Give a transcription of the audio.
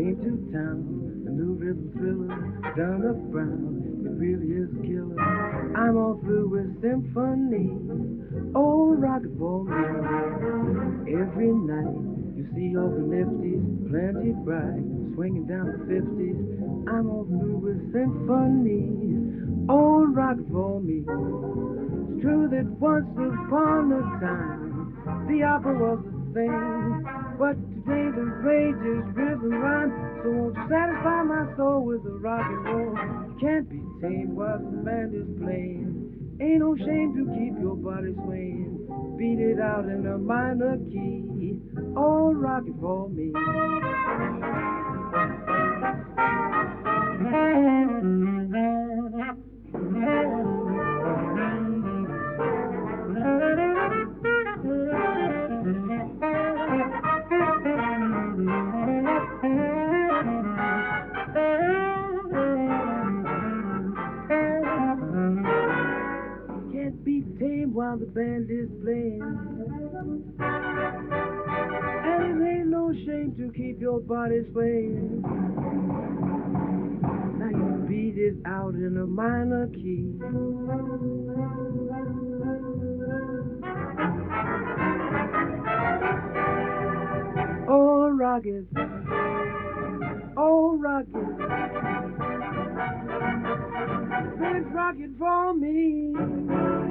came to town, a new rhythm thriller, done up brown, it really is a killer. I'm all through with symphony, old rock and roll me. Every night you see all the nifties, plenty bright, swinging down the 50s. I'm all through with symphony, old rock and roll me. It's true that once upon a time the opera was the thing, but today the rage is rhythm rhyme. So won't you satisfy my soul with the rock and roll? You can't be tamed while the band is playing. Ain't no shame to keep your body swaying. Beat it out in a minor key. All rock and roll me. Can't be tamed while the band is playing. And it ain't no shame to keep your body swaying. Now you beat it out in a minor key. Oh, rock it. Oh, rock it. Please rock it for me.